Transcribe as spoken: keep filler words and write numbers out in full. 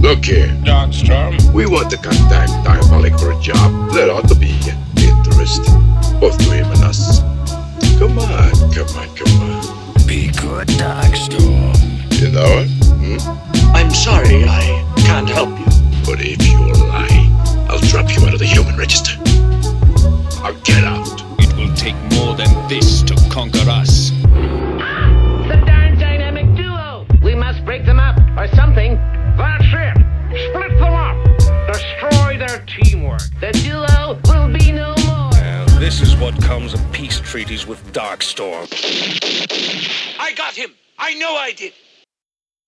Look here. Darkstorm. We want to contact Diabolic for a job. That ought to be interesting. Both to him and us. Come on, come on, come on. Be good, Darkstorm. You know it? Hmm? I'm sorry, I can't help you. But if you lie, I'll drop you out of the human register. Now get out. It will take more than this to conquer us. The darn dynamic duo! We must break them up, or something. That's it! Split them up! Destroy their teamwork. The duo will be no more! Well, this is what comes of peace treaties with Darkstorm. I got him! I know I did!